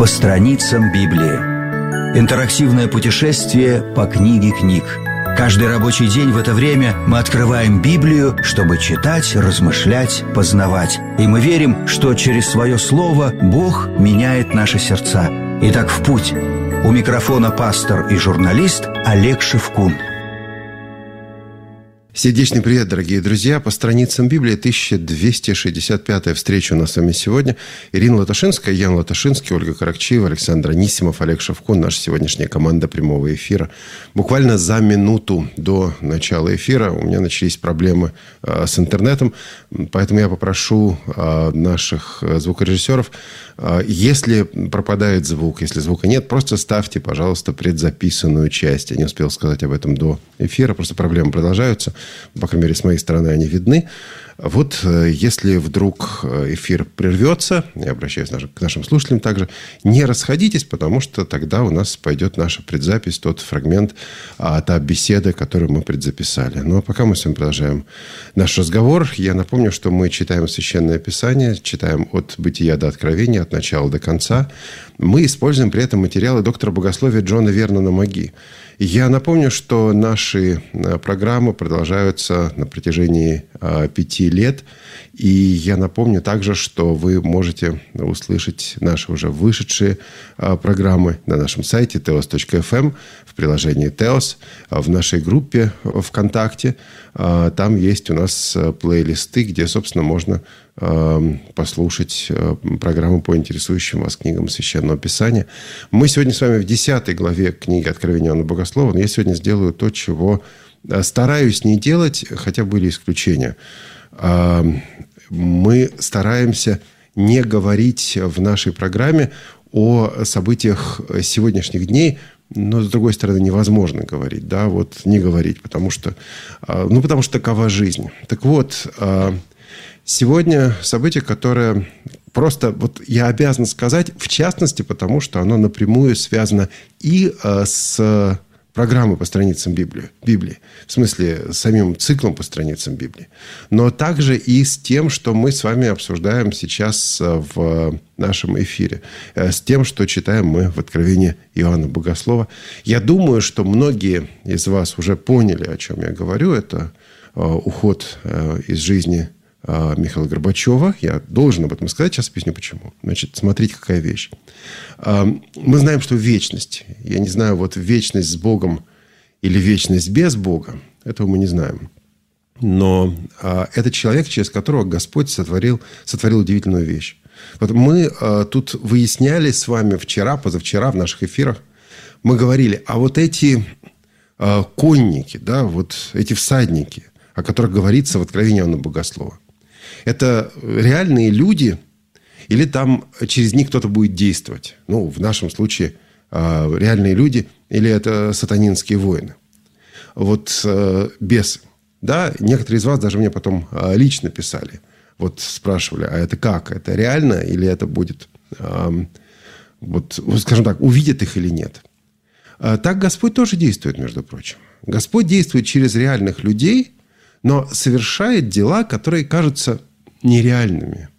страницам Библии. Интерактивное путешествие по книге книг. Каждый рабочий день в это время мы открываем Библию, чтобы читать, размышлять, познавать. И мы верим, что через свое слово Бог меняет наши сердца. Итак, в путь. У микрофона пастор и журналист Олег Шевкун. Сердечный привет, дорогие друзья. По страницам Библии 1265-я встреча у нас с вами сегодня. Ирина Латашинская, Ян Латашинский, Ольга Каракчиева, Александр Анисимов, Олег Шевкун. Наша сегодняшняя команда прямого эфира. Буквально за минуту до начала эфира у меня начались проблемы с интернетом. Поэтому я попрошу наших звукорежиссеров, если пропадает звук, если звука нет, просто ставьте, пожалуйста, предзаписанную часть. Я не успел сказать об этом до эфира, просто проблемы продолжаются. По крайней мере, с моей стороны они видны. Вот если вдруг эфир прервется, я обращаюсь к нашим слушателям также, не расходитесь, потому что тогда у нас пойдет наша предзапись, тот фрагмент, та беседа, которую мы предзаписали. Ну, а пока мы с вами продолжаем наш разговор. Я напомню, что мы читаем Священное Писание, читаем от Бытия до Откровения, от начала до конца. Мы используем при этом материалы доктора богословия Джона Вернона Маги. Я напомню, что наши программы продолжаются на протяжении 5 лет. И я напомню также, что вы можете услышать наши уже вышедшие программы на нашем сайте teos.fm, в приложении Teos, в нашей группе ВКонтакте. Там есть у нас плейлисты, где, собственно, можно послушать программу по интересующим вас книгам Священного Писания. Мы сегодня с вами в 10 главе книги Откровения Иоанна Богослова, но я сегодня сделаю то, чего стараюсь не делать, хотя были исключения. Мы стараемся не говорить в нашей программе о событиях сегодняшних дней, но, с другой стороны, невозможно говорить, да, вот не говорить, потому что такова жизнь. Так вот, сегодня событие, которое просто вот я обязан сказать, в частности, потому что оно напрямую связано и с программой по страницам Библии, в смысле, с самим циклом по страницам Библии, но также и с тем, что мы с вами обсуждаем сейчас в нашем эфире, с тем, что читаем мы в Откровении Иоанна Богослова. Я думаю, что многие из вас уже поняли, о чем я говорю. Это уход из жизни Михаила Горбачева. Я должен об этом сказать, сейчас объясню почему. Значит, смотрите, какая вещь. Мы знаем, что вечность, я не знаю, вот вечность с Богом или вечность без Бога, этого мы не знаем. Но это человек, через которого Господь сотворил удивительную вещь. Вот мы тут выясняли с вами вчера, позавчера в наших эфирах, мы говорили, а вот эти конники, да, вот эти всадники, о которых говорится в Откровении Иоанна Богослова, это реальные люди, или там через них кто-то будет действовать? Ну, в нашем случае реальные люди, или это сатанинские воины? Вот бесы. Да, некоторые из вас даже мне потом лично писали. Вот спрашивали, а это как? Это реально или это будет, вот, скажем так, увидят их или нет? Так Господь тоже действует, между прочим. Господь действует через реальных людей, но совершает дела, которые кажутся нереальными.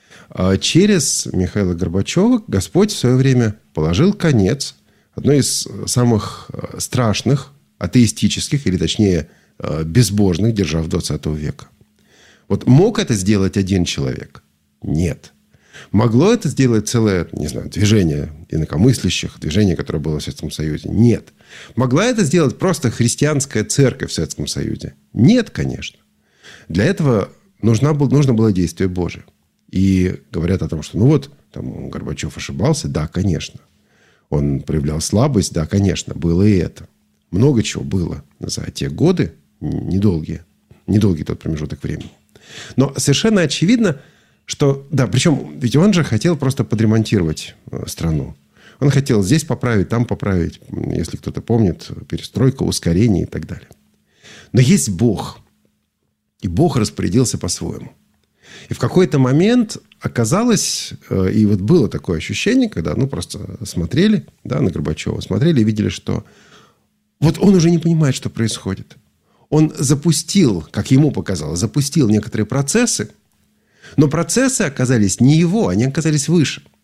Через Михаила Горбачева Господь в свое время положил конец одной из самых страшных атеистических, или точнее безбожных держав 20 века. Вот мог это сделать один человек? Нет. Могло это сделать целое, не знаю, движение инакомыслящих, движение, которое было в Советском Союзе? Нет. Могла это сделать просто христианская церковь в Советском Союзе? Нет, конечно. Для этого нужно было действие Божие. И говорят о том, что там Горбачев ошибался. Да, конечно. Он проявлял слабость. Да, конечно. Было и это. Много чего было за те годы. Недолгий тот промежуток времени. Но совершенно очевидно, что... Да, причем ведь он же хотел просто подремонтировать страну. Он хотел здесь поправить, там поправить. Если кто-то помнит, перестройка, ускорение и так далее. Но есть Бог. И Бог распорядился по-своему. И в какой-то момент оказалось, и вот было такое ощущение, когда просто смотрели, да, на Горбачева, смотрели и видели, что вот он уже не понимает, что происходит. Он запустил, как ему показалось, некоторые процессы, но процессы оказались не его, они оказались выше.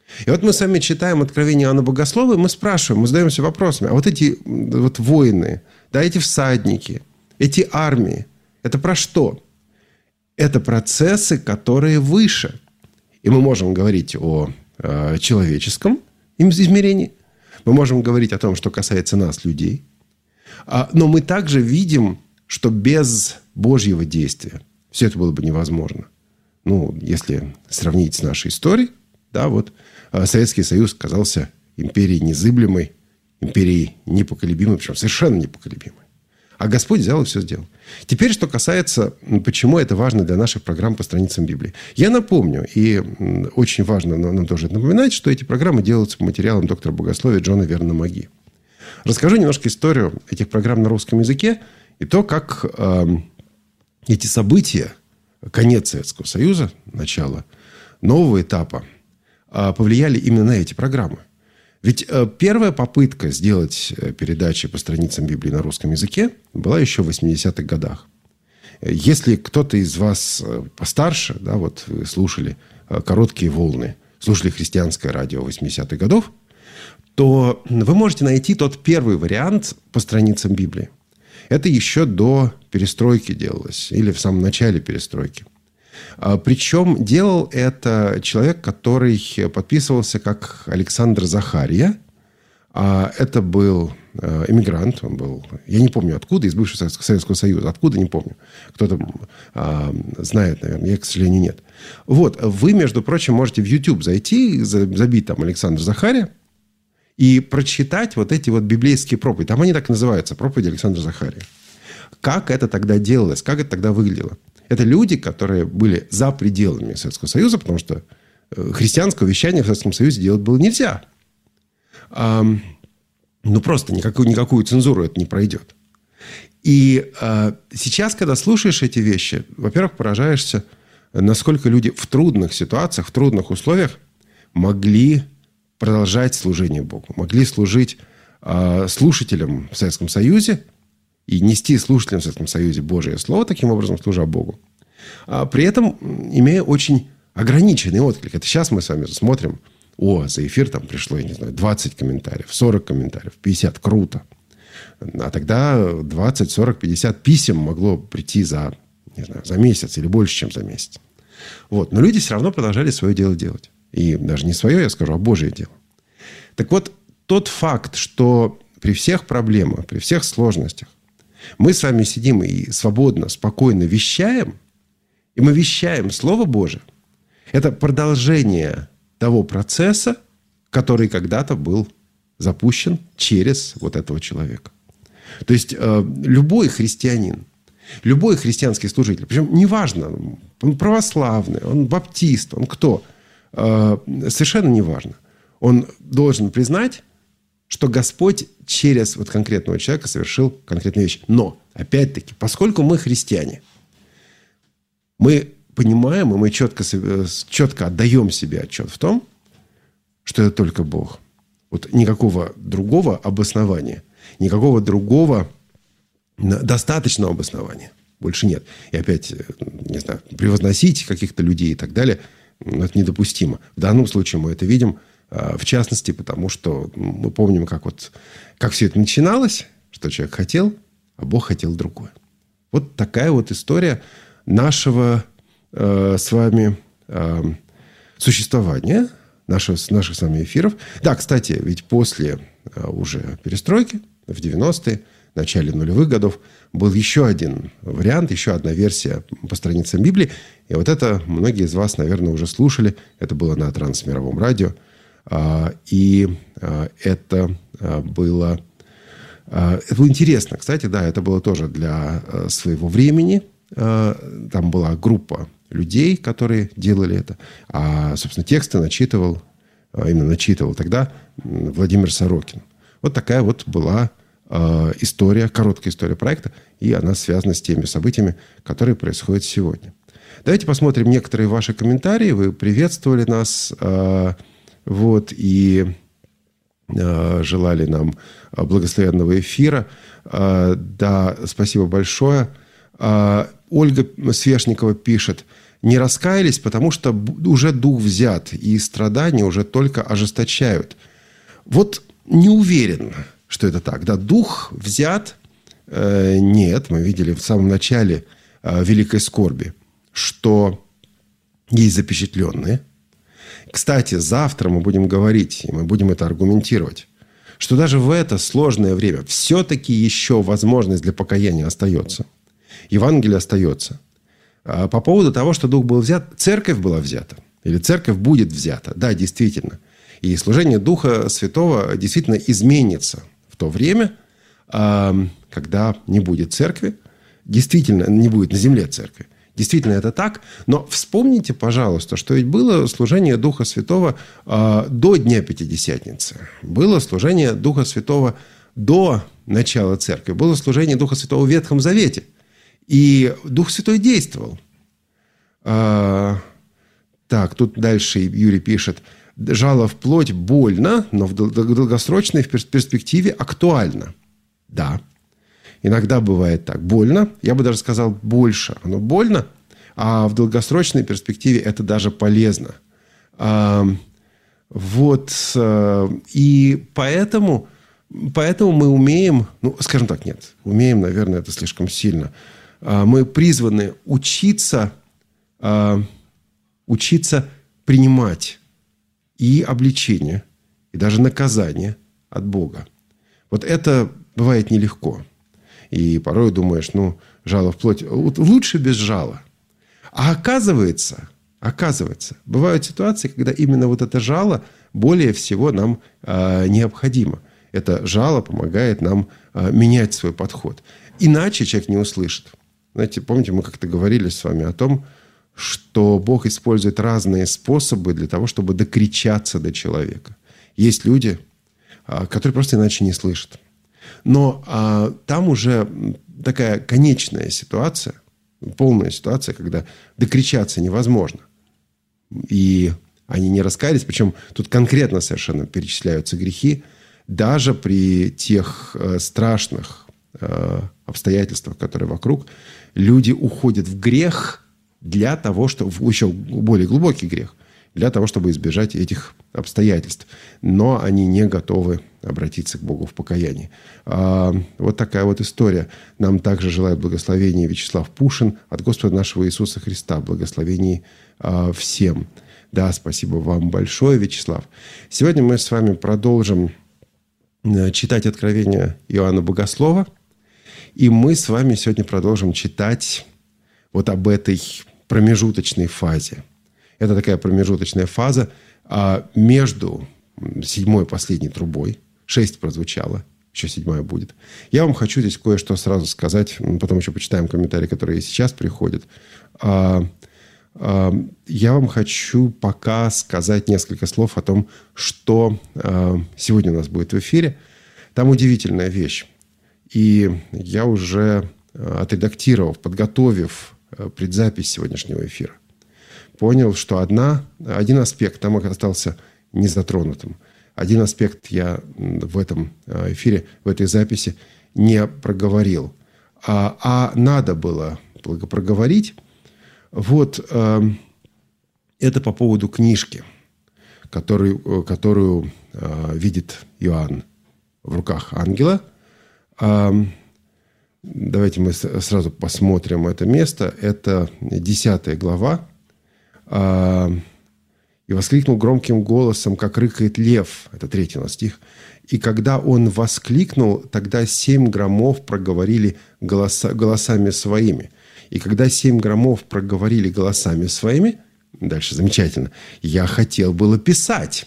И вот мы с вами читаем Откровение Иоанна Богослова, и мы спрашиваем, мы задаемся вопросами, а вот эти вот воины, да, эти всадники, эти армии, это про что? Это процессы, которые выше. И мы можем говорить о человеческом измерении, мы можем говорить о том, что касается нас, людей, но мы также видим, что без Божьего действия все это было бы невозможно. Ну, если сравнить с нашей историей, да, вот Советский Союз казался империей незыблемой, империей непоколебимой, причем совершенно непоколебимой. А Господь взял и все сделал. Теперь, что касается, почему это важно для наших программ по страницам Библии. Я напомню, и очень важно нам тоже напоминать, что эти программы делаются по материалам доктора богословия Джона Вернона Маги. Расскажу немножко историю этих программ на русском языке и то, как эти события, конец Советского Союза, начало нового этапа, повлияли именно на эти программы. Ведь первая попытка сделать передачи по страницам Библии на русском языке была еще в 80-х годах. Если кто-то из вас постарше, да, вот вы слушали «Короткие волны», слушали христианское радио 80-х годов, то вы можете найти тот первый вариант по страницам Библии. Это еще до перестройки делалось, или в самом начале перестройки. Причем делал это человек, который подписывался как Александр Захария. Это был эмигрант, он был, я не помню откуда, из бывшего Советского Союза. Откуда, не помню. Кто-то знает, наверное, я, к сожалению, нет. Вот, вы, между прочим, можете в YouTube зайти, забить там Александр Захария и прочитать вот эти вот библейские проповеди. Там они так и называются, проповеди Александра Захария. Как это тогда делалось, как это тогда выглядело? Это люди, которые были за пределами Советского Союза, потому что христианского вещания в Советском Союзе делать было нельзя. Ну, просто никакую цензуру это не пройдет. И сейчас, когда слушаешь эти вещи, во-первых, поражаешься, насколько люди в трудных ситуациях, в трудных условиях могли продолжать служение Богу, могли служить слушателям в Советском Союзе, и нести слушателям в Советском Союзе Божие Слово, таким образом служа Богу. При этом имея очень ограниченный отклик. Это сейчас мы с вами смотрим, за эфир там пришло, я не знаю, 20 комментариев, 40 комментариев, 50, круто. А тогда 20, 40, 50 писем могло прийти за месяц или больше, чем за месяц. Вот. Но люди все равно продолжали свое дело делать. И даже не свое, я скажу, а Божие дело. Так вот, тот факт, что при всех проблемах, при всех сложностях, мы с вами сидим и свободно, спокойно вещаем, и мы вещаем Слово Божие. Это продолжение того процесса, который когда-то был запущен через вот этого человека. То есть, любой христианин, любой христианский служитель, причем неважно, он православный, он баптист, он кто, совершенно неважно. Он должен признать, что Господь через вот конкретного человека совершил конкретную вещь. Но, опять-таки, поскольку мы христиане, мы понимаем, и мы четко отдаем себе отчет в том, что это только Бог. Вот никакого другого обоснования, никакого другого достаточного обоснования больше нет. И опять, не знаю, превозносить каких-то людей и так далее, это недопустимо. В данном случае мы это видим, в частности, потому что мы помним, как все это начиналось, что человек хотел, а Бог хотел другое. Вот такая вот история нашего с вами существования, наших с вами эфиров. Да, кстати, ведь после уже перестройки, в 90-е, в начале нулевых годов, был еще один вариант, еще одна версия по страницам Библии. И вот это многие из вас, наверное, уже слушали. Это было на Трансмировом радио. И это было интересно. Кстати, да, это было тоже для своего времени. Там была группа людей, которые делали это. А, собственно, тексты начитывал тогда Владимир Сорокин. Вот такая вот была история, короткая история проекта. И она связана с теми событиями, которые происходят сегодня. Давайте посмотрим некоторые ваши комментарии. Вы приветствовали нас и желали нам благословенного эфира. Да, спасибо большое. Ольга Свешникова пишет: не раскаялись, потому что уже дух взят, и страдания уже только ожесточают. Вот не уверен, что это так. Да, дух взят. Нет, мы видели в самом начале великой скорби, что есть запечатленные. Кстати, завтра мы будем говорить, и мы будем это аргументировать, что даже в это сложное время все-таки еще возможность для покаяния остается. Евангелие остается. По поводу того, что Дух был взят, церковь была взята. Или церковь будет взята. Да, действительно. И служение Духа Святого действительно изменится в то время, когда не будет церкви. Действительно, не будет на земле церкви. Действительно, это так. Но вспомните, пожалуйста, что ведь было служение Духа Святого до Дня Пятидесятницы. Было служение Духа Святого до начала церкви. Было служение Духа Святого в Ветхом Завете. И Дух Святой действовал. Так, тут дальше Юрий пишет. Жало в плоть больно, но в долгосрочной перспективе актуально. Да. Иногда бывает так. Больно. Я бы даже сказал больше. Оно больно, а в долгосрочной перспективе это даже полезно. И поэтому мы умеем, скажем так, нет, умеем, наверное, это слишком сильно. Мы призваны учиться принимать и обличение, и даже наказание от Бога. Вот это бывает нелегко. И порой думаешь, жало в плоть, лучше без жала. А оказывается, бывают ситуации, когда именно вот это жало более всего нам необходимо. Это жало помогает нам менять свой подход. Иначе человек не услышит. Знаете, помните, мы как-то говорили с вами о том, что Бог использует разные способы для того, чтобы докричаться до человека. Есть люди, которые просто иначе не слышат. Но там уже такая конечная ситуация, полная ситуация, когда докричаться невозможно. И они не раскаялись, причем тут конкретно совершенно перечисляются грехи, даже при тех страшных обстоятельствах, которые вокруг, люди уходят в грех для того, чтобы... Еще более глубокий грех. Для того, чтобы избежать этих обстоятельств. Но они не готовы обратиться к Богу в покаянии. Вот такая вот история. Нам также желает благословения Вячеслав Пушин от Господа нашего Иисуса Христа. Благословений всем. Да, спасибо вам большое, Вячеслав. Сегодня мы с вами продолжим читать Откровение Иоанна Богослова. И мы с вами сегодня продолжим читать вот об этой промежуточной фазе. Это такая промежуточная фаза между 7-й последней трубой. 6 прозвучало, еще 7-я будет. Я вам хочу здесь кое-что сразу сказать. Потом еще почитаем комментарии, которые сейчас приходят. Я вам хочу пока сказать несколько слов о том, что сегодня у нас будет в эфире. Там удивительная вещь. И я уже отредактировав, подготовив предзапись сегодняшнего эфира, понял, что один аспект там остался незатронутым. Один аспект я в этом эфире, в этой записи не проговорил. А надо было проговорить. Вот это по поводу книжки, которую видит Иоанн в руках ангела. Давайте мы сразу посмотрим это место. Это 10 глава. «И воскликнул громким голосом, как рыкает лев». Это 3 стих. «И когда он воскликнул, тогда 7 громов проговорили голосами своими. И когда 7 громов проговорили голосами своими...» Дальше замечательно. «Я хотел было писать».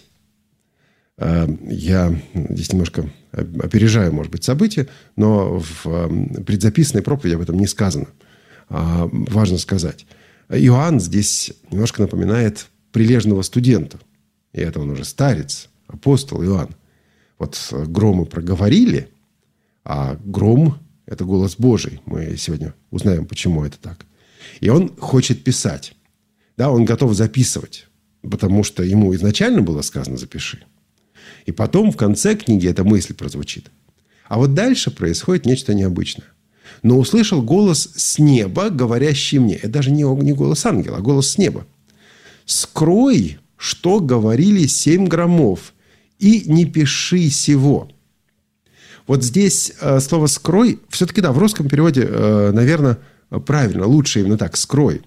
Я здесь немножко опережаю, может быть, события, но в предзаписанной проповеди об этом не сказано. Важно сказать. Иоанн здесь немножко напоминает прилежного студента. И это он уже старец, апостол Иоанн. Вот громы проговорили, а гром – это голос Божий. Мы сегодня узнаем, почему это так. И он хочет писать. Да, он готов записывать, потому что ему изначально было сказано «запиши». И потом в конце книги эта мысль прозвучит. А вот дальше происходит нечто необычное. Но услышал голос с неба, говорящий мне. Это даже не голос ангела, а голос с неба. «Скрой, что говорили 7 громов, и не пиши сего». Вот здесь слово «скрой», все-таки, да, в русском переводе, наверное, правильно, лучше именно так, «скрой».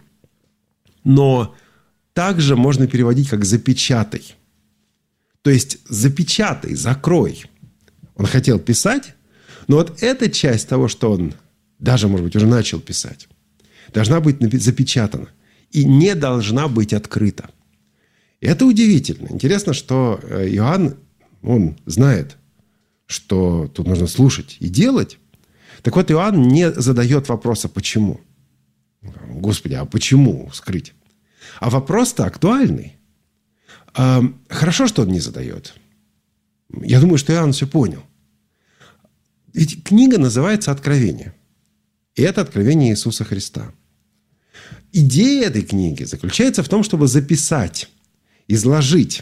Но также можно переводить как «запечатай». То есть «запечатай», «закрой». Он хотел писать, но вот эта часть того, что он даже, может быть, уже начал писать, должна быть запечатана и не должна быть открыта. И это удивительно. Интересно, что Иоанн, он знает, что тут нужно слушать и делать. Так вот, Иоанн не задает вопроса «почему?». Господи, а почему скрыть? А вопрос-то актуальный. Хорошо, что он не задает. Я думаю, что Иоанн все понял. Ведь книга называется «Откровение». И это откровение Иисуса Христа. Идея этой книги заключается в том, чтобы записать, изложить.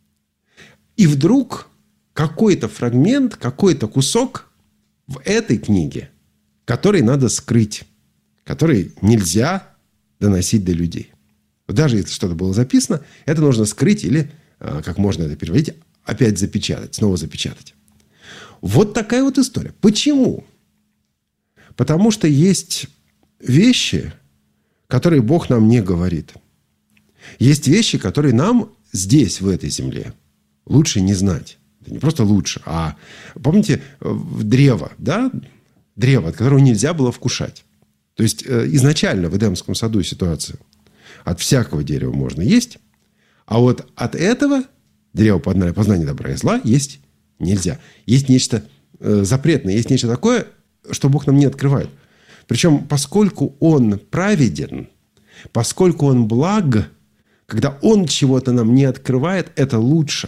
И вдруг какой-то фрагмент, какой-то кусок в этой книге, который надо скрыть, который нельзя доносить до людей. Даже если что-то было записано, это нужно скрыть или, как можно это переводить, опять запечатать, снова запечатать. Вот такая вот история. Почему? Потому что есть вещи, которые Бог нам не говорит. Есть вещи, которые нам здесь, в этой земле, лучше не знать. Это не просто лучше, а помните древо, да? Древо, от которого нельзя было вкушать. То есть изначально в Эдемском саду ситуация. От всякого дерева можно есть, а вот от этого древа познания добра и зла есть нельзя. Есть нечто запретное, есть нечто такое, что Бог нам не открывает. Причем, поскольку Он праведен, поскольку Он благ, когда Он чего-то нам не открывает, это лучше.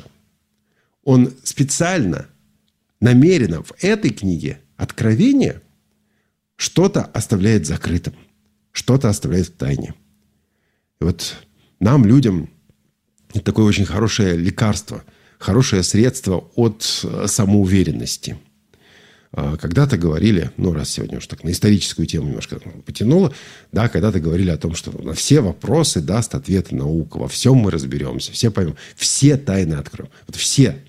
Он специально, намеренно в этой книге Откровения что-то оставляет закрытым, что-то оставляет в тайне. И вот нам, людям, это такое очень хорошее лекарство, хорошее средство от самоуверенности. Когда-то говорили, раз сегодня уж так на историческую тему немножко потянуло, да, когда-то говорили о том, что на все вопросы даст ответы наука, во всем мы разберемся, все поймем, все тайны откроем. Вот все.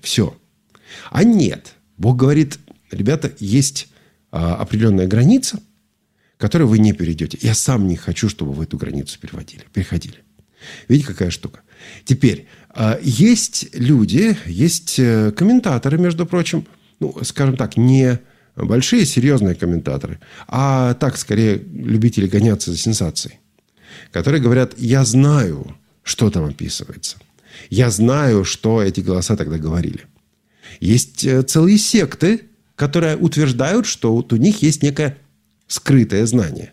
А нет. Бог говорит, ребята, есть определенная граница, которую вы не перейдете. Я сам не хочу, чтобы вы эту границу переходили. Видите, какая штука? Теперь, есть люди, есть комментаторы, между прочим, скажем так, не большие серьезные комментаторы, а так, скорее, любители гоняться за сенсацией, которые говорят, я знаю, что там описывается. Я знаю, что эти голоса тогда говорили. Есть целые секты, которые утверждают, что вот у них есть некое скрытое знание.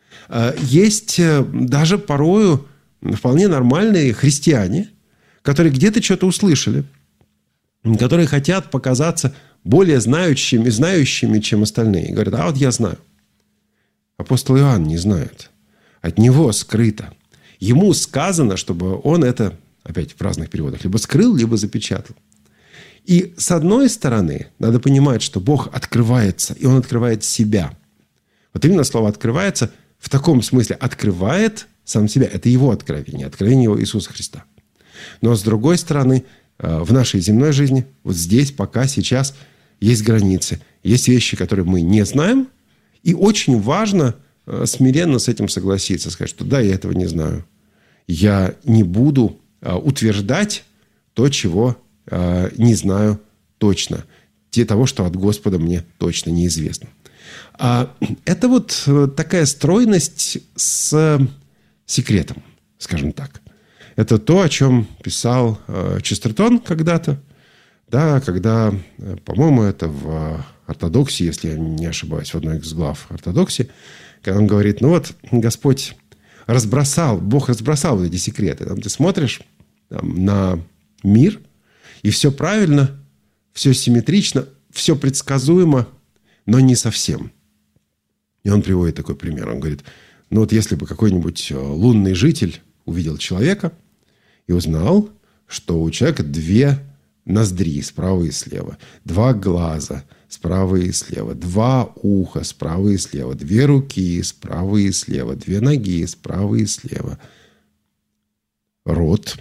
Есть даже порою вполне нормальные христиане, которые где-то что-то услышали, которые хотят показаться более знающими, чем остальные. И говорят, вот я знаю. Апостол Иоанн не знает. От него скрыто. Ему сказано, чтобы он это, опять в разных переводах, либо скрыл, либо запечатал. И с одной стороны, надо понимать, что Бог открывается, и Он открывает себя. Вот именно слово «открывается» в таком смысле открывает сам себя. Это Его откровение Его Иисуса Христа. Но с другой стороны, в нашей земной жизни, вот здесь, пока, сейчас, есть границы. Есть вещи, которые мы не знаем. И очень важно смиренно с этим согласиться. Сказать, что да, я этого не знаю. Я не буду утверждать то, чего не знаю точно. Того, что от Господа мне точно неизвестно. Это вот такая стройность с секретом, скажем так. Это то, о чем писал Честертон когда-то. Да, когда, по-моему, это в ортодоксии, если я не ошибаюсь, в одной из глав ортодоксии, когда он говорит, Господь Бог разбросал вот эти секреты. Там ты смотришь на мир, и все правильно, все симметрично, все предсказуемо, но не совсем. И он приводит такой пример. Он говорит, если бы какой-нибудь лунный житель увидел человека и узнал, что у человека 2 ноздри справа и слева, 2 глаза справа и слева, 2 уха справа и слева, 2 руки справа и слева, 2 ноги справа и слева, рот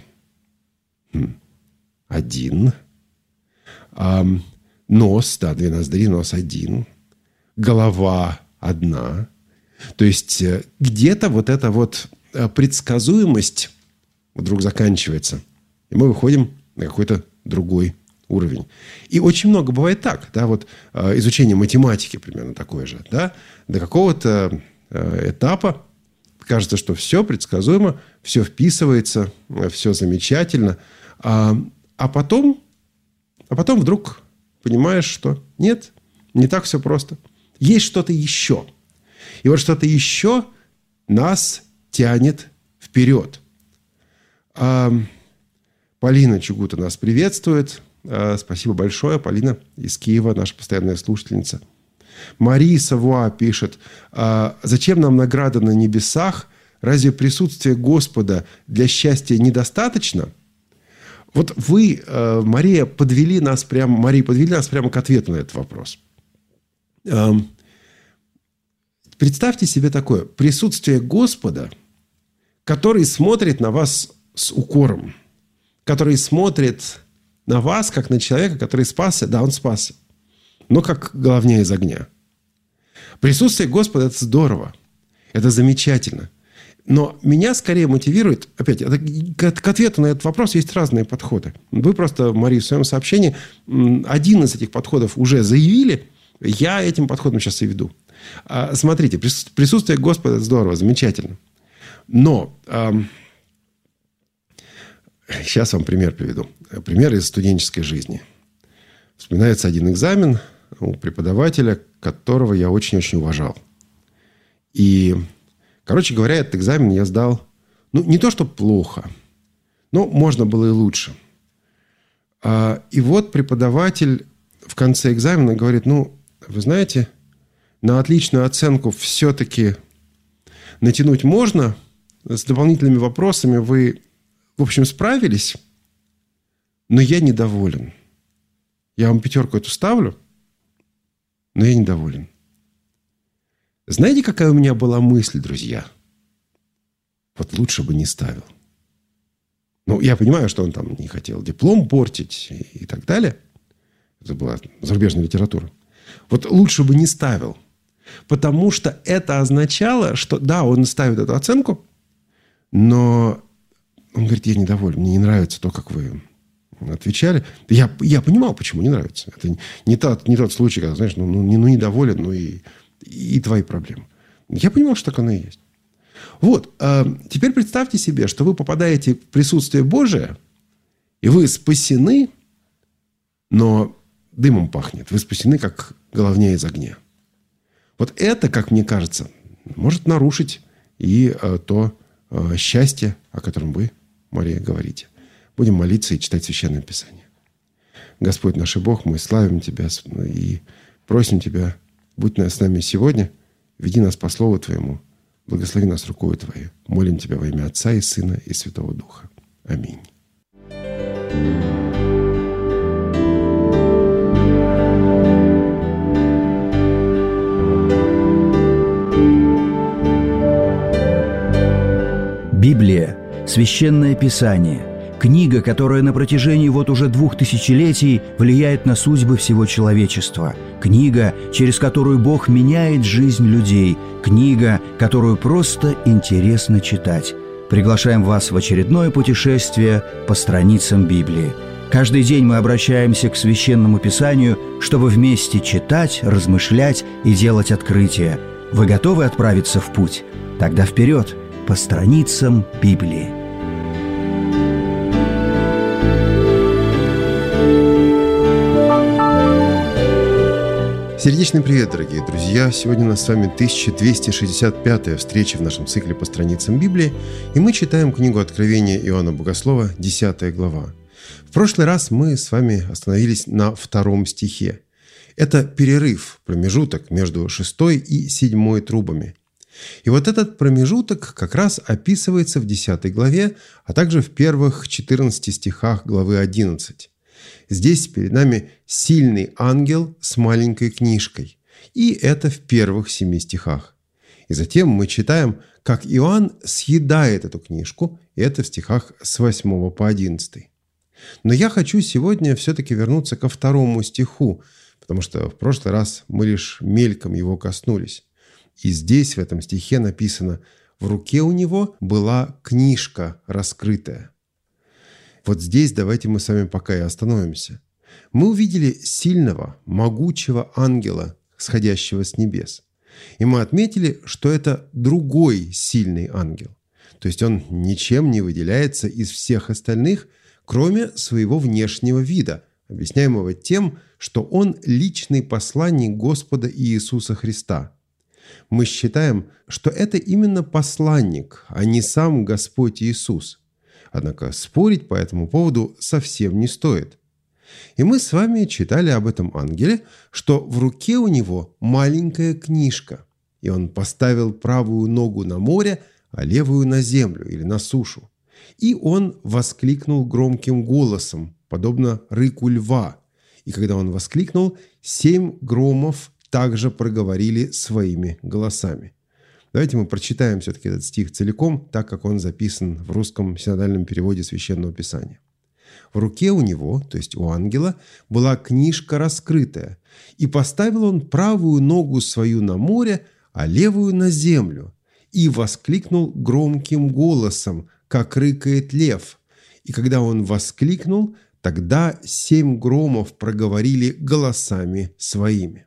1, нос, 2 ноздри, нос 1, голова 1. То есть где-то вот эта вот предсказуемость вдруг заканчивается. И мы выходим на какой-то другой уровень. И очень много бывает так. Да, вот изучение математики примерно такое же. Да, до какого-то этапа кажется, что все предсказуемо, все вписывается, все замечательно. А потом вдруг понимаешь, что нет, не так все просто. Есть что-то еще. И вот что-то еще нас тянет вперед. Полина Чугута нас приветствует. Спасибо большое. Полина из Киева, наша постоянная слушательница. Мария Савуа пишет: зачем нам награда на небесах? Разве присутствие Господа для счастья недостаточно? Вот вы, Мария, подвели нас прямо к ответу на этот вопрос. Представьте себе такое: присутствие Господа, который смотрит на вас с укором, который смотрит на вас, как на человека, который спасся. Да, он спасся, но как головня из огня. Присутствие Господа – это здорово, это замечательно. Но меня скорее мотивирует, опять, к ответу на этот вопрос есть разные подходы. Вы просто, Мария, в своем сообщении один из этих подходов уже заявили. Я этим подходом сейчас и веду. Смотрите, присутствие Господа – это здорово, замечательно. Но сейчас вам пример приведу. Пример из студенческой жизни. Вспоминается один экзамен у преподавателя, которого я очень-очень уважал. И, короче говоря, этот экзамен я сдал, не то что плохо, но можно было и лучше. И вот преподаватель в конце экзамена говорит: вы знаете, на отличную оценку все-таки натянуть можно, с дополнительными вопросами вы, в общем, справились, но я недоволен. Я вам 5 эту ставлю, но я недоволен. Знаете, какая у меня была мысль, друзья? Вот лучше бы не ставил. Я понимаю, что он там не хотел диплом портить и так далее. Это была зарубежная литература. Вот лучше бы не ставил. Потому что это означало, что да, он ставит эту оценку, но он говорит: я недоволен, мне не нравится то, как вы отвечали. Я понимал, почему не нравится. Это не тот случай, когда, знаешь, недоволен, и твои проблемы. Я понимал, что так оно и есть. Вот. Теперь представьте себе, что вы попадаете в присутствие Божие, и вы спасены, но дымом пахнет. Вы спасены, как головня из огня. Вот это, как мне кажется, может нарушить и то счастье, о котором вы, Мария, говорите. Будем молиться и читать Священное Писание. Господь наш Бог, мы славим Тебя и просим Тебя: будь с нами сегодня, веди нас по Слову Твоему, благослови нас рукою Твоей. Молим Тебя во имя Отца и Сына и Святого Духа. Аминь. Библия – Священное Писание, книга, которая на протяжении уже 2000 летий влияет на судьбы всего человечества, книга, через которую Бог меняет жизнь людей, книга, которую просто интересно читать. Приглашаем вас в очередное путешествие по страницам Библии. Каждый день мы обращаемся к Священному Писанию, чтобы вместе читать, размышлять и делать открытия. Вы готовы отправиться в путь? Тогда вперед! По страницам Библии. Сердечный привет, дорогие друзья! Сегодня у нас с вами 1265-я встреча в нашем цикле по страницам Библии, и мы читаем книгу Откровения Иоанна Богослова, 10 глава. В прошлый раз мы с вами остановились на 2 стихе. Это перерыв, промежуток между 6 и 7 трубами. И вот этот промежуток как раз описывается в 10 главе, а также в первых 14 стихах главы 11. Здесь перед нами сильный ангел с маленькой книжкой. И это в первых 7 стихах. И затем мы читаем, как Иоанн съедает эту книжку, и это в стихах с 8 по 11. Но я хочу сегодня все-таки вернуться ко 2 стиху, потому что в прошлый раз мы лишь мельком его коснулись. И здесь, в этом стихе написано: «В руке у него была книжка раскрытая». Вот здесь давайте мы с вами пока и остановимся. Мы увидели сильного, могучего ангела, сходящего с небес. И мы отметили, что это другой сильный ангел. То есть он ничем не выделяется из всех остальных, кроме своего внешнего вида, объясняемого тем, что он личный посланник Господа Иисуса Христа. Мы считаем, что это именно посланник, а не сам Господь Иисус. Однако спорить по этому поводу совсем не стоит. И мы с вами читали об этом ангеле, что в руке у него маленькая книжка, и он поставил правую ногу на море, а левую на землю или на сушу. И он воскликнул громким голосом, подобно рыку льва. И когда он воскликнул, 7 громов также проговорили своими голосами. Давайте мы прочитаем все-таки этот стих целиком, так как он записан в русском синодальном переводе Священного Писания. В руке у него, то есть у ангела, была книжка раскрытая, и поставил он правую ногу свою на море, а левую на землю, и воскликнул громким голосом, как рыкает лев. И когда он воскликнул, тогда 7 громов проговорили голосами своими.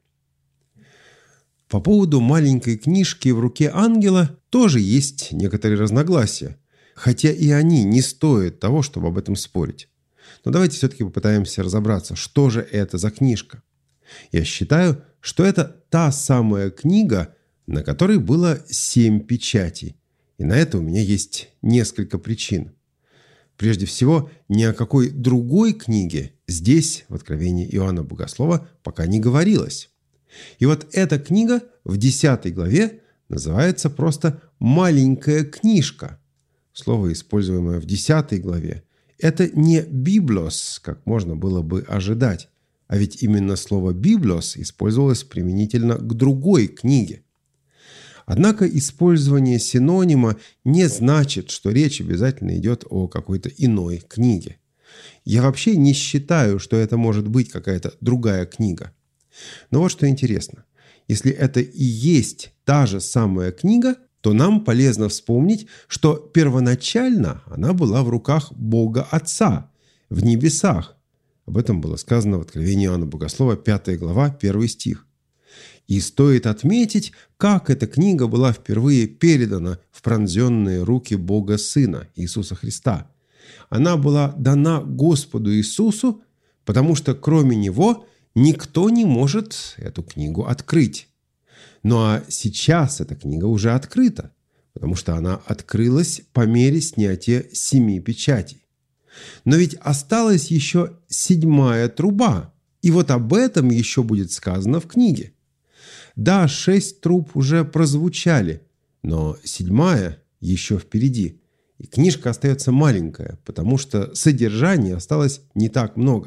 По поводу маленькой книжки в руке ангела тоже есть некоторые разногласия, хотя и они не стоят того, чтобы об этом спорить. Но давайте все-таки попытаемся разобраться, что же это за книжка. Я считаю, что это та самая книга, на которой было 7 печатей. И на это у меня есть несколько причин. Прежде всего, ни о какой другой книге здесь, в Откровении Иоанна Богослова, пока не говорилось. И вот эта книга в 10 главе называется просто «маленькая книжка». Слово, используемое в 10 главе, это не «библос», как можно было бы ожидать. А ведь именно слово «библос» использовалось применительно к другой книге. Однако использование синонима не значит, что речь обязательно идет о какой-то иной книге. Я вообще не считаю, что это может быть какая-то другая книга. Но вот что интересно. Если это и есть та же самая книга, то нам полезно вспомнить, что первоначально она была в руках Бога Отца, в небесах. Об этом было сказано в Откровении Иоанна Богослова, 5 глава, 1 стих. И стоит отметить, как эта книга была впервые передана в пронзенные руки Бога Сына Иисуса Христа. Она была дана Господу Иисусу, потому что кроме Него никто не может эту книгу открыть. Ну а сейчас эта книга уже открыта, потому что она открылась по мере снятия 7 печатей. Но ведь осталась еще 7-я труба, и вот об этом еще будет сказано в книге. Да, 6 труб уже прозвучали, но 7-я еще впереди. И книжка остается маленькая, потому что содержания осталось не так много.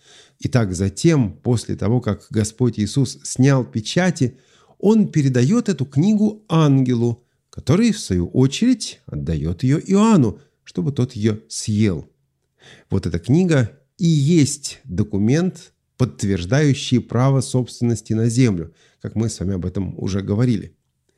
Итак, затем, после того, как Господь Иисус снял печати, Он передает эту книгу ангелу, который, в свою очередь, отдает ее Иоанну, чтобы тот ее съел. Вот эта книга и есть документ, подтверждающий право собственности на землю, как мы с вами об этом уже говорили.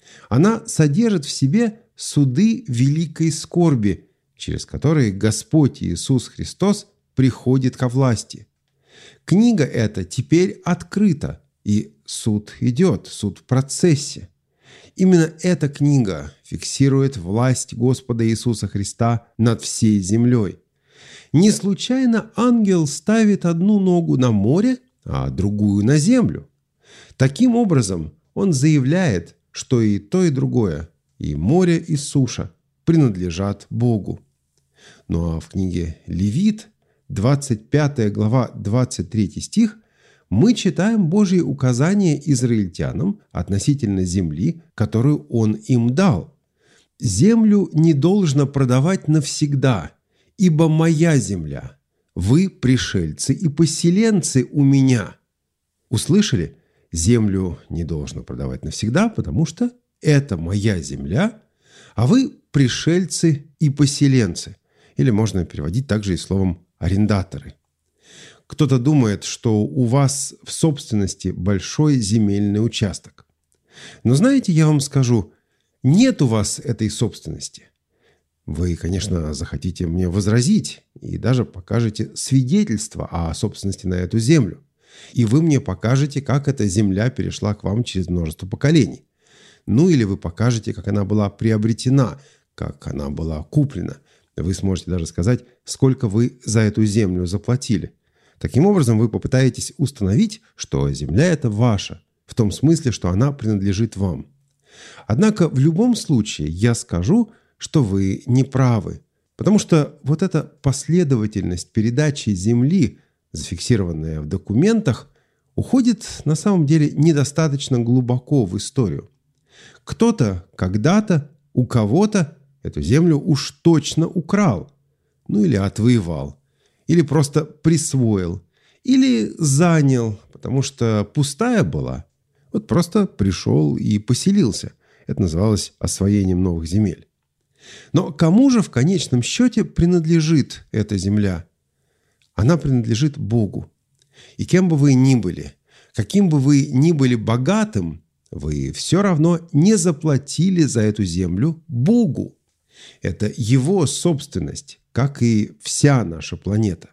Она содержит в себе суды великой скорби, через которые Господь Иисус Христос приходит ко власти. Книга эта теперь открыта, и суд идет, суд в процессе. Именно эта книга фиксирует власть Господа Иисуса Христа над всей землей. Не случайно ангел ставит одну ногу на море, а другую на землю. Таким образом, он заявляет, что и то, и другое, и море, и суша, принадлежат Богу. Ну а в книге Левит, 25 глава, 23 стих, мы читаем Божьи указания израильтянам относительно земли, которую Он им дал. «Землю не должно продавать навсегда, ибо моя земля, Вы пришельцы и поселенцы у меня. Услышали? Землю не должно продавать навсегда, потому что это моя земля, а вы пришельцы и поселенцы. Или можно переводить также и словом арендаторы. Кто-то думает, что у вас в собственности большой земельный участок. Но знаете, я вам скажу, нет у вас этой собственности. Вы, конечно, захотите мне возразить и даже покажете свидетельство о собственности на эту землю. И вы мне покажете, как эта земля перешла к вам через множество поколений. Ну или вы покажете, как она была приобретена, как она была куплена. Вы сможете даже сказать, сколько вы за эту землю заплатили. Таким образом, вы попытаетесь установить, что земля эта ваша, в том смысле, что она принадлежит вам. Однако в любом случае я скажу, что вы не правы, потому что вот эта последовательность передачи земли, зафиксированная в документах, уходит на самом деле недостаточно глубоко в историю. Кто-то когда-то у кого-то эту землю уж точно украл, ну или отвоевал, или просто присвоил, или занял, потому что пустая была. Вот просто пришел и поселился. Это называлось освоением новых земель. Но кому же в конечном счете принадлежит эта земля? Она принадлежит Богу. И кем бы вы ни были, каким бы вы ни были богатым, вы все равно не заплатили за эту землю Богу. Это Его собственность, как и вся наша планета.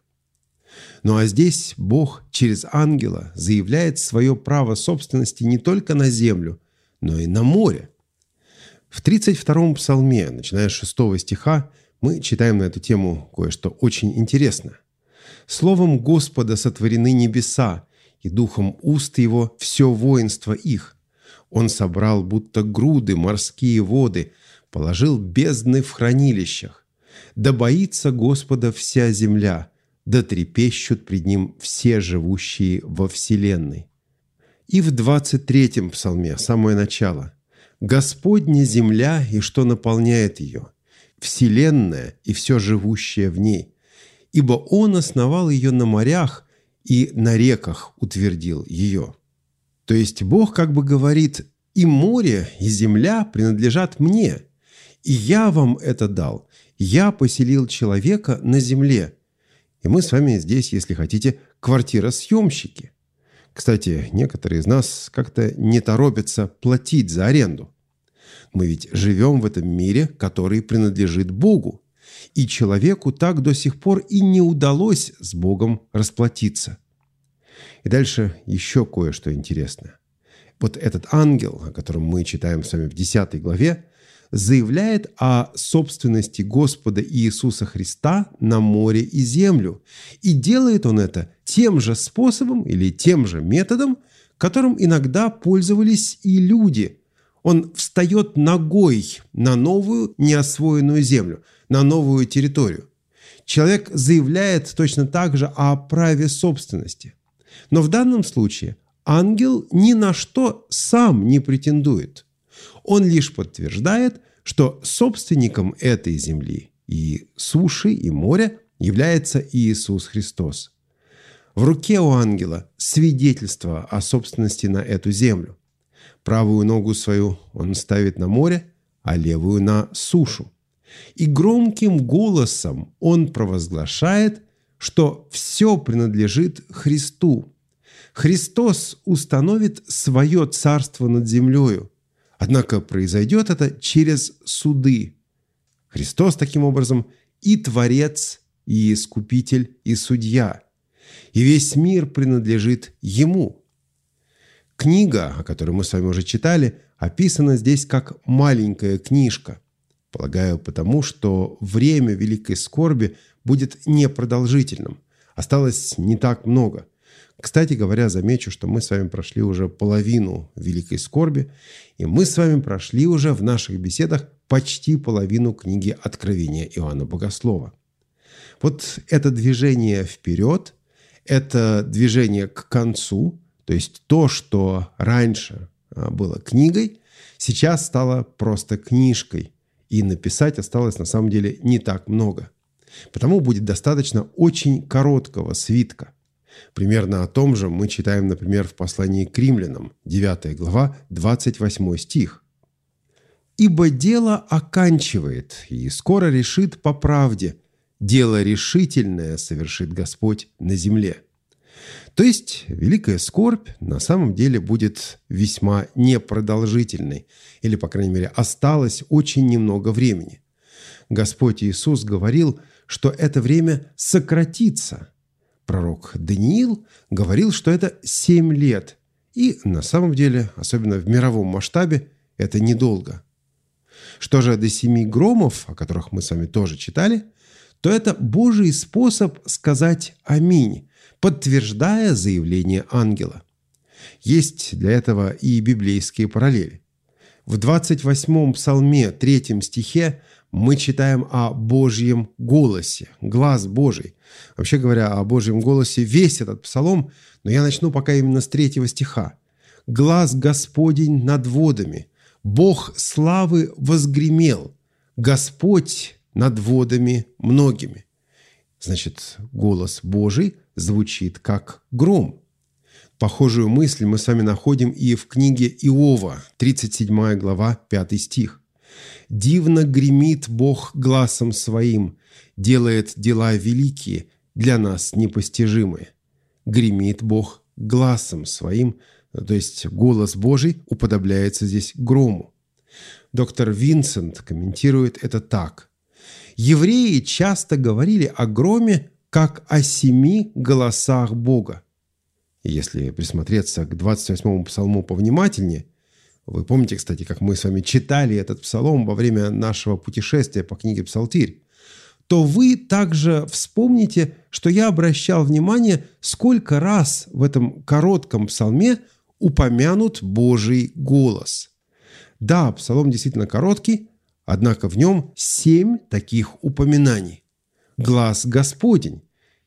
Ну а здесь Бог через ангела заявляет свое право собственности не только на землю, но и на море. В 32-м псалме, начиная с 6 стиха, мы читаем на эту тему кое-что очень интересное. «Словом Господа сотворены небеса, и духом уст Его все воинство их. Он собрал будто груды морские воды, положил бездны в хранилищах. Да боится Господа вся земля, да трепещут пред Ним все живущие во вселенной». И в 23-м псалме, самое начало: «Господня земля и что наполняет ее, вселенная и все живущее в ней, ибо Он основал ее на морях и на реках утвердил ее». То есть Бог как бы говорит: и море, и земля принадлежат мне, и я вам это дал, я поселил человека на земле. И мы с вами здесь, если хотите, квартиросъемщики. Кстати, некоторые из нас как-то не торопятся платить за аренду. Мы ведь живем в этом мире, который принадлежит Богу. И человеку так до сих пор и не удалось с Богом расплатиться. И дальше еще кое-что интересное. Вот этот ангел, о котором мы читаем с вами в 10 главе, заявляет о собственности Господа Иисуса Христа на море и землю. И делает он это тем же способом или тем же методом, которым иногда пользовались и люди. Он встает ногой на новую неосвоенную землю, на новую территорию. Человек заявляет точно так же о праве собственности. Но в данном случае ангел ни на что сам не претендует. Он лишь подтверждает, что собственником этой земли и суши, и моря является Иисус Христос. В руке у ангела свидетельство о собственности на эту землю. Правую ногу свою он ставит на море, а левую на сушу. И громким голосом он провозглашает, что все принадлежит Христу. Христос установит свое царство над землею. Однако произойдет это через суды. Христос, таким образом, и Творец, и Искупитель, и Судья. И весь мир принадлежит Ему. Книга, о которой мы с вами уже читали, описана здесь как маленькая книжка. Полагаю, потому что время великой скорби будет непродолжительным. Осталось не так много. Кстати говоря, замечу, что мы с вами прошли уже половину великой скорби, и мы с вами прошли уже в наших беседах почти половину книги Откровения Иоанна Богослова. Вот это движение вперед, это движение к концу, то есть то, что раньше было книгой, сейчас стало просто книжкой, и написать осталось на самом деле не так много. Потому будет достаточно очень короткого свитка. Примерно о том же мы читаем, например, в послании к Римлянам, 9 глава, 28 стих. «Ибо дело оканчивает, и скоро решит по правде. Дело решительное совершит Господь на земле». То есть великая скорбь на самом деле будет весьма непродолжительной, или, по крайней мере, осталось очень немного времени. Господь Иисус говорил, что это время сократится. Пророк Даниил говорил, что это 7 лет. И на самом деле, особенно в мировом масштабе, это недолго. Что же до 7 громов, о которых мы с вами тоже читали, то это Божий способ сказать «Аминь», подтверждая заявление ангела. Есть для этого и библейские параллели. В 28-м псалме, 3 стихе, мы читаем о Божьем голосе, глаз Божий. Вообще говоря, о Божьем голосе весь этот псалом, но я начну пока именно с 3 стиха. «Глаз Господень над водами, Бог славы возгремел, Господь над водами многими». Значит, голос Божий звучит как гром. Похожую мысль мы с вами находим и в книге Иова, 37 глава, 5 стих. «Дивно гремит Бог гласом своим, делает дела великие, для нас непостижимые». Гремит Бог гласом своим, то есть голос Божий уподобляется здесь грому. Доктор Винсент комментирует это так. Евреи часто говорили о громе как о 7 голосах Бога. И если присмотреться к 28-му псалму повнимательнее, вы помните, кстати, как мы с вами читали этот псалом во время нашего путешествия по книге «Псалтирь», то вы также вспомните, что я обращал внимание, сколько раз в этом коротком псалме упомянут Божий голос. Да, псалом действительно короткий, однако в нем 7 таких упоминаний. Глаз Господень,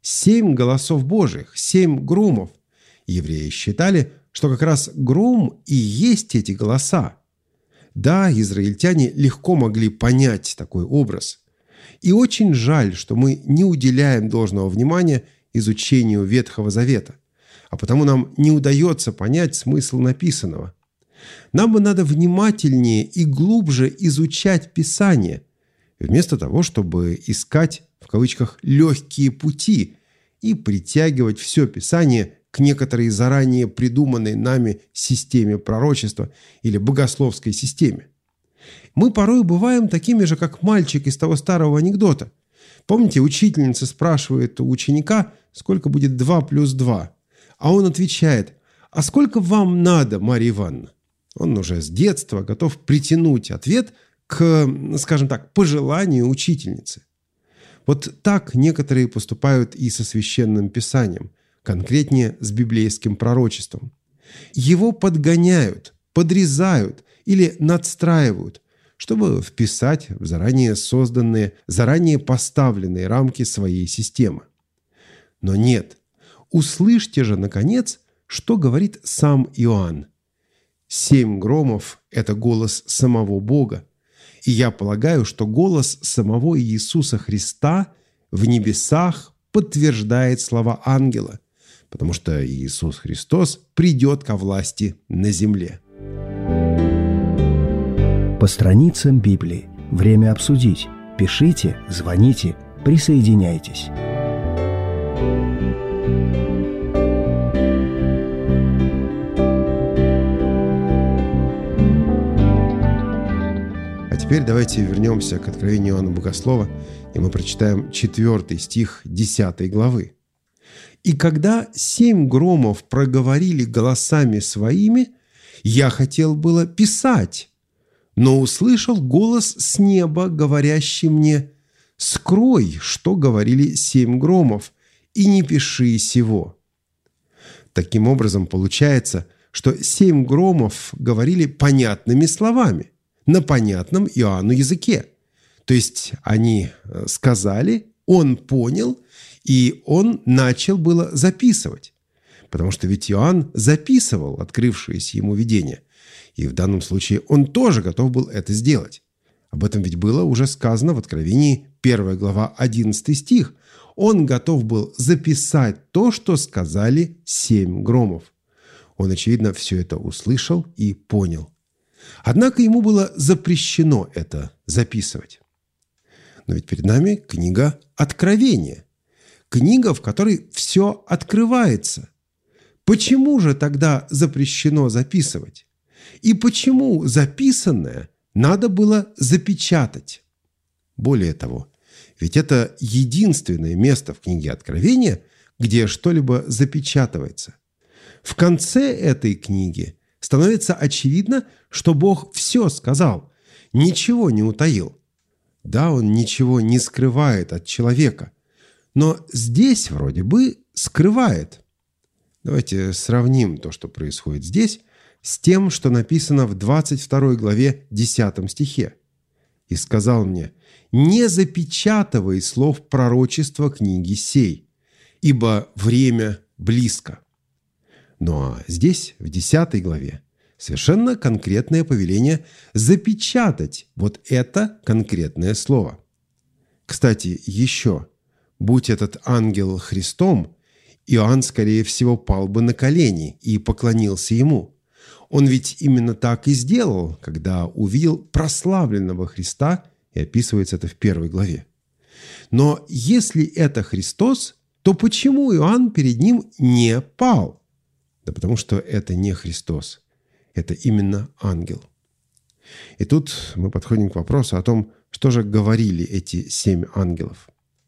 7 голосов Божьих, 7 громов. Евреи считали, что как раз гром и есть эти голоса. Да, израильтяне легко могли понять такой образ. И очень жаль, что мы не уделяем должного внимания изучению Ветхого Завета, а потому нам не удается понять смысл написанного. Нам бы надо внимательнее и глубже изучать Писание, вместо того, чтобы искать, в кавычках, «легкие пути» и притягивать все Писание к некоторой заранее придуманной нами системе пророчества или богословской системе. Мы порой бываем такими же, как мальчик из того старого анекдота. Помните, учительница спрашивает у ученика, сколько будет 2 плюс 2, а он отвечает: «А сколько вам надо, Марья Ивановна?» Он уже с детства готов притянуть ответ к, скажем так, пожеланию учительницы. Вот так некоторые поступают и со Священным Писанием, конкретнее с библейским пророчеством. Его подгоняют, подрезают или надстраивают, чтобы вписать в заранее созданные, заранее поставленные рамки своей системы. Но нет, услышьте же, наконец, что говорит сам Иоанн. 7 громов – это голос самого Бога. И я полагаю, что голос самого Иисуса Христа в небесах подтверждает слова ангела, потому что Иисус Христос придет ко власти на земле. По страницам Библии. Время обсудить. Пишите, звоните, присоединяйтесь. А теперь давайте вернемся к откровению Иоанна Богослова, и мы прочитаем 4 стих 10 главы. «И когда 7 громов проговорили голосами своими, я хотел было писать, но услышал голос с неба, говорящий мне: скрой, что говорили 7 громов, и не пиши сего». Таким образом, получается, что 7 громов говорили понятными словами, на понятном Иоанну языке. То есть они сказали, он понял, и он начал было записывать. Потому что ведь Иоанн записывал открывшееся ему видение. И в данном случае он тоже готов был это сделать. Об этом ведь было уже сказано в Откровении 1 глава 11 стих, он готов был записать то, что сказали 7 громов. Он, очевидно, все это услышал и понял. Однако ему было запрещено это записывать. Но ведь перед нами книга Откровения. Книга, в которой все открывается. Почему же тогда запрещено записывать? И почему записанное надо было запечатать? Более того, ведь это единственное место в книге Откровения, где что-либо запечатывается. В конце этой книги становится очевидно, что Бог все сказал, ничего не утаил. Да, Он ничего не скрывает от человека, но здесь вроде бы скрывает. Давайте сравним то, что происходит здесь, с тем, что написано в 22 главе 10 стихе. «И сказал мне: не запечатывай слов пророчества книги сей, ибо время близко». Ну а здесь, в 10 главе, совершенно конкретное повеление запечатать вот это конкретное слово. Кстати, еще, будь этот ангел Христом, Иоанн, скорее всего, пал бы на колени и поклонился ему. Он ведь именно так и сделал, когда увидел прославленного Христа, и описывается это в 1 главе. Но если это Христос, то почему Иоанн перед ним не пал? Да потому что это не Христос, это именно ангел. И тут мы подходим к вопросу о том, что же говорили эти 7 ангелов.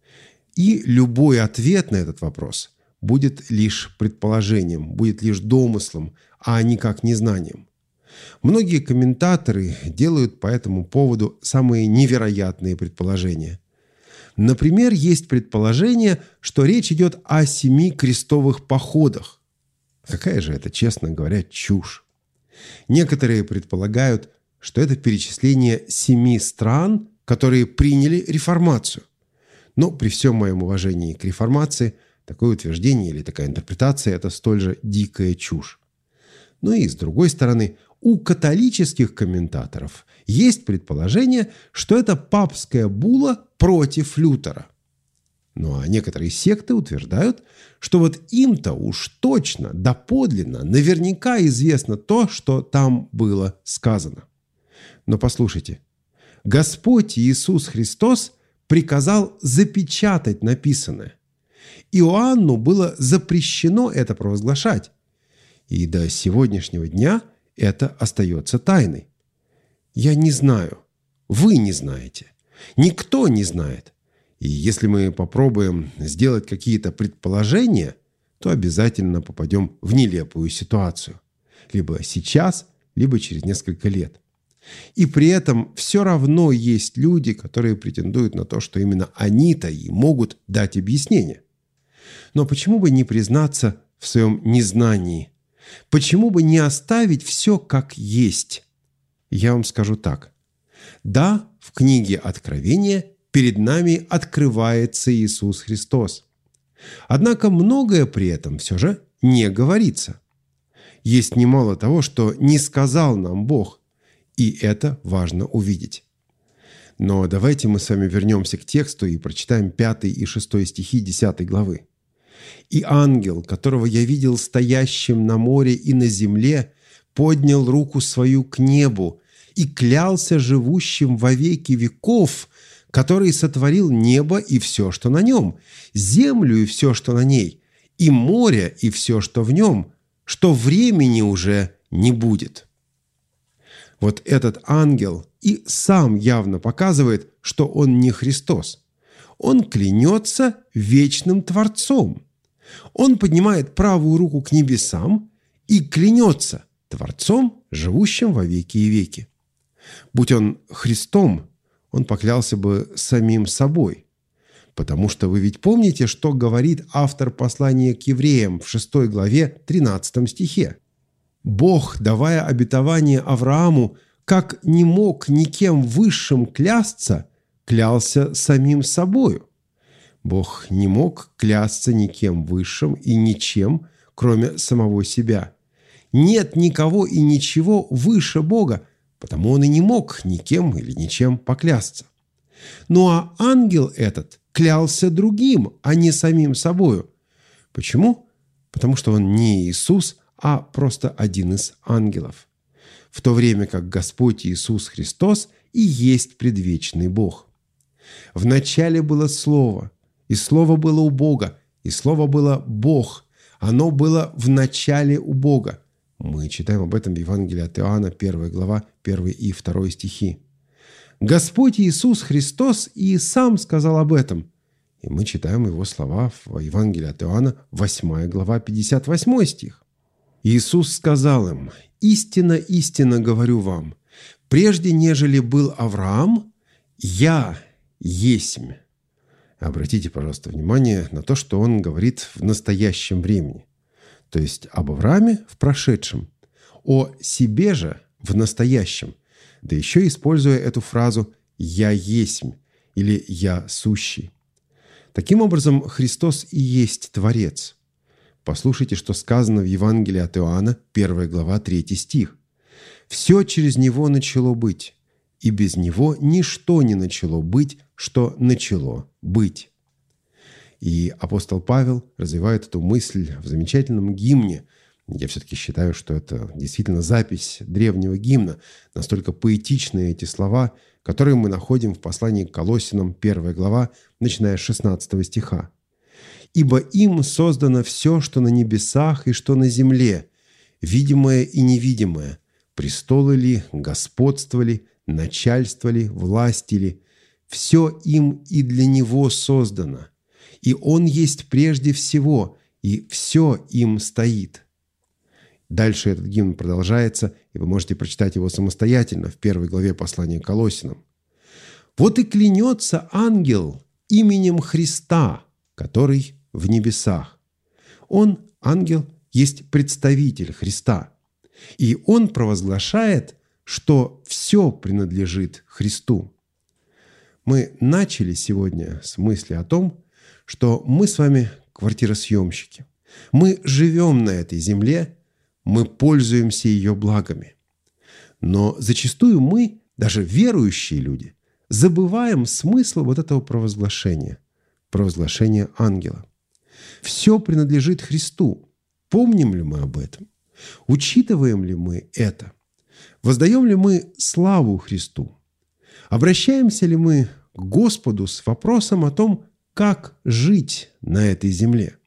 И любой ответ на этот вопрос будет лишь предположением, будет лишь домыслом, а никак не знанием. Многие комментаторы делают по этому поводу самые невероятные предположения. Например, есть предположение, что речь идет о 7 крестовых походах. Какая же это, честно говоря, чушь. Некоторые предполагают, что это перечисление 7 стран, которые приняли реформацию. Но при всем моем уважении к реформации, такое утверждение или такая интерпретация – это столь же дикая чушь. Ну и с другой стороны, у католических комментаторов есть предположение, что это папская булла против Лютера. Ну а некоторые секты утверждают, что вот им-то уж точно, доподлинно, наверняка известно то, что там было сказано. Но послушайте, Господь Иисус Христос приказал запечатать написанное. Иоанну было запрещено это провозглашать. И до сегодняшнего дня это остается тайной. Я не знаю, вы не знаете, никто не знает. И если мы попробуем сделать какие-то предположения, то обязательно попадем в нелепую ситуацию. Либо сейчас, либо через несколько лет. И при этом все равно есть люди, которые претендуют на то, что именно они-то и могут дать объяснение. Но почему бы не признаться в своем незнании? Почему бы не оставить все как есть? Я вам скажу так. Да, в книге Откровения перед нами открывается Иисус Христос. Однако многое при этом все же не говорится. Есть немало того, что не сказал нам Бог, и это важно увидеть. Но давайте мы с вами вернемся к тексту и прочитаем 5 и 6 стихи 10 главы. «И ангел, которого я видел стоящим на море и на земле, поднял руку свою к небу и клялся живущим во веки веков, который сотворил небо и все, что на нем, землю и все, что на ней, и море и все, что в нем, что времени уже не будет». Вот этот ангел и сам явно показывает, что он не Христос. Он клянется вечным Творцом. Он поднимает правую руку к небесам и клянется Творцом, живущим во веки и веки. Будь он Христом, он поклялся бы самим собой. Потому что вы ведь помните, что говорит автор послания к евреям в 6 главе 13 стихе. «Бог, давая обетование Аврааму, как не мог никем высшим клясться, клялся самим собою». Бог не мог клясться никем высшим и ничем, кроме самого себя. Нет никого и ничего выше Бога, потому он и не мог никем или ничем поклясться. Ну а ангел этот клялся другим, а не самим собою. Почему? Потому что он не Иисус, а просто один из ангелов. В то время как Господь Иисус Христос и есть предвечный Бог. В начале было Слово, и Слово было у Бога, и Слово было Бог. Оно было в начале у Бога. Мы читаем об этом в Евангелии от Иоанна, 1 глава, 1 и 2 стихи. Господь Иисус Христос и сам сказал об этом. И мы читаем его слова в Евангелии от Иоанна, 8 глава, 58 стих. Иисус сказал им: «Истинно, истинно говорю вам, прежде нежели был Авраам, я есмь». Обратите, пожалуйста, внимание на то, что он говорит в настоящем времени. То есть об Аврааме в прошедшем, о себе же в настоящем, да еще используя эту фразу «я есмь» или «я сущий». Таким образом, Христос и есть Творец. Послушайте, что сказано в Евангелии от Иоанна, 1 глава, 3 стих. «Все через Него начало быть, и без Него ничто не начало быть, что начало быть». И апостол Павел развивает эту мысль в замечательном гимне. Я все-таки считаю, что это действительно запись древнего гимна. Настолько поэтичные эти слова, которые мы находим в послании к Колоссянам, 1 глава, начиная с 16 стиха. «Ибо им создано все, что на небесах и что на земле, видимое и невидимое, престолы ли, господство ли, начальство ли, власти ли, все им и для Него создано. И Он есть прежде всего, и все им стоит». Дальше этот гимн продолжается, и вы можете прочитать его самостоятельно в 1 главе послания к Колоссянам. «Вот и клянется ангел именем Христа, который в небесах». Он, ангел, есть представитель Христа. И он провозглашает, что все принадлежит Христу. Мы начали сегодня с мысли о том, что мы с вами квартиросъемщики. Мы живем на этой земле, мы пользуемся ее благами. Но зачастую мы, даже верующие люди, забываем смысл вот этого провозглашения ангела. Все принадлежит Христу. Помним ли мы об этом? Учитываем ли мы это? Воздаем ли мы славу Христу? Обращаемся ли мы к Господу с вопросом о том, как жить на этой земле?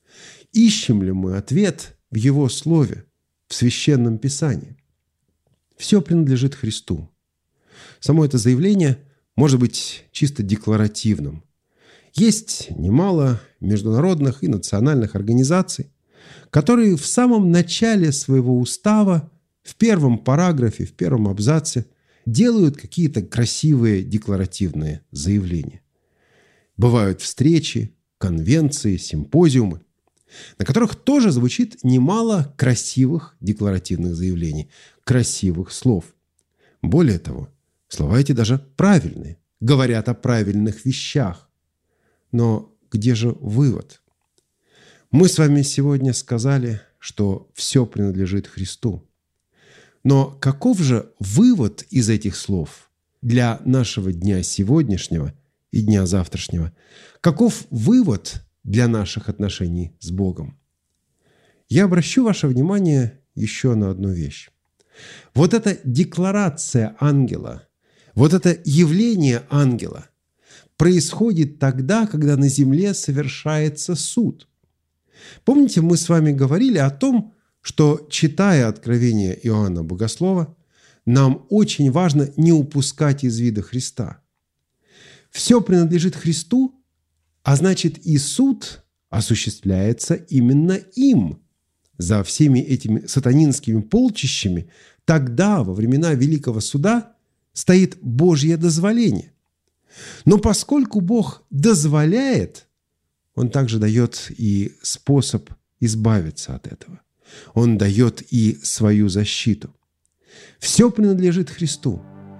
Ищем ли мы ответ в Его Слове, в Священном Писании? Все принадлежит Христу. Само это заявление может быть чисто декларативным. Есть немало международных и национальных организаций, которые в самом начале своего устава, в первом параграфе, в первом абзаце делают какие-то красивые декларативные заявления. Бывают встречи, конвенции, симпозиумы, на которых тоже звучит немало красивых декларативных заявлений, красивых слов. Более того, слова эти даже правильные, говорят о правильных вещах. Но где же вывод? Мы с вами сегодня сказали, что все принадлежит Христу. Но каков же вывод из этих слов для нашего дня сегодняшнего и дня завтрашнего? Каков вывод для наших отношений с Богом? Я обращу ваше внимание еще на одну вещь. Вот эта декларация ангела, вот это явление ангела происходит тогда, когда на земле совершается суд. Помните, мы с вами говорили о том, что, читая Откровение Иоанна Богослова, нам очень важно не упускать из вида Христа. Все принадлежит Христу, а значит и суд осуществляется именно им. За всеми этими сатанинскими полчищами тогда, во времена Великого Суда, стоит Божье дозволение. Но поскольку Бог дозволяет, Он также дает и способ избавиться от этого. Он дает и свою защиту. Все принадлежит Христу.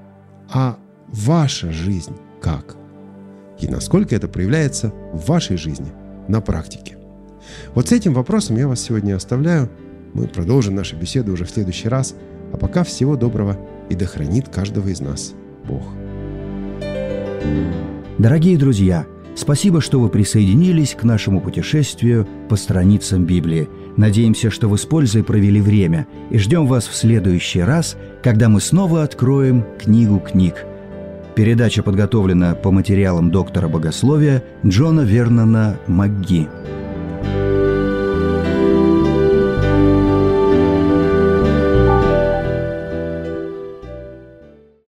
А ваша жизнь как? И насколько это проявляется в вашей жизни на практике? Вот с этим вопросом я вас сегодня оставляю. Мы продолжим нашу беседу уже в следующий раз. А пока всего доброго, и да хранит каждого из нас Бог. Дорогие друзья, спасибо, что вы присоединились к нашему путешествию по страницам Библии. Надеемся, что вы с пользой провели время, и ждем вас в следующий раз, когда мы снова откроем книгу книг. Передача подготовлена по материалам доктора богословия Джона Вернона МакГи.